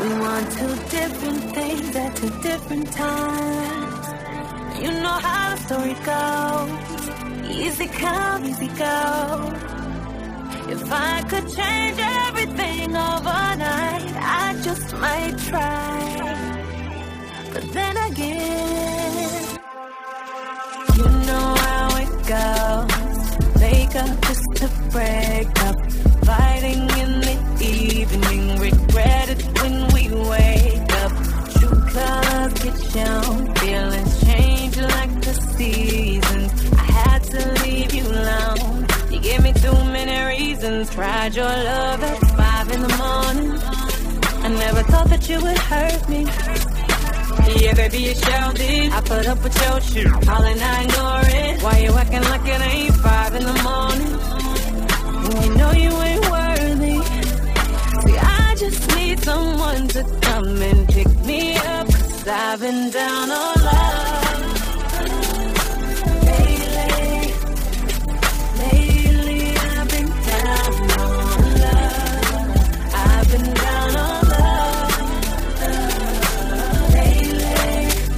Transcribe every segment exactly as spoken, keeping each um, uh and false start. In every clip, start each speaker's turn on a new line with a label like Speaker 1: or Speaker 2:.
Speaker 1: want two different things at two different times. You know how the story goes. Easy come, easy go. If I could change everything overnight, I just might try. But then again, you know how it goes. Wake up just to break up. Fighting in the evening, regret it when we wake up. True colors get shown, feelings change like the seasons. I had to leave you alone. You gave me too many reasons. Tried your love at five in the morning. I never thought that you would hurt me. Yeah, baby, you sure did. I put up with your shit, all and I ignore it. Why you acting like it ain't five in the morning? When you know you ain't worthy. See, I just need someone to come and pick me up, 'cause I've been down on love. Lately, lately I've been down on love. I've been down on love. Lately,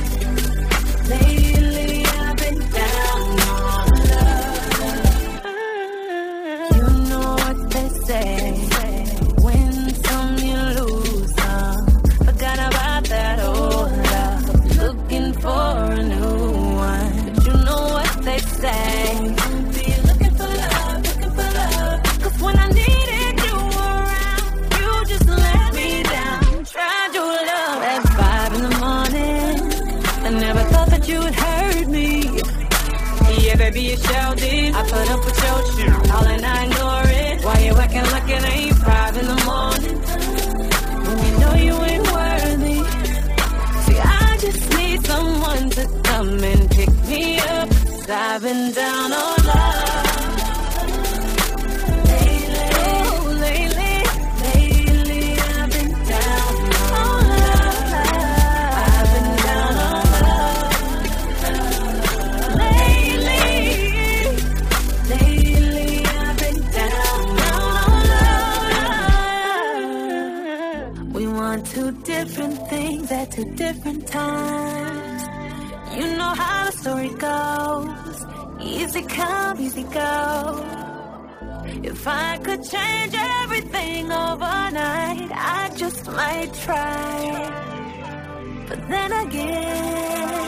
Speaker 1: lately I've been down on love. You know what they say, win some you lose some. Forgot about that old love, looking for a new one. But you know what they say, be looking for love, looking for love. 'Cause when I needed you around, you just let me down. Tried your love at five in the morning. I never thought that you would hurt me. Yeah, baby, you sure did. I put up with your shit, all and I ignore it. Why you acting like it ain't five in the morning? When you know you ain't worthy. See, I just need someone to come and pick me up, 'cause I've been down on love. Lately, oh, lately, lately I've been down on love. I've been down on love. Lately, lately I've been down on love. We want two different things at two different times. You know how the story goes. Easy come, easy go. If I could change everything overnight, I just might try. But then again,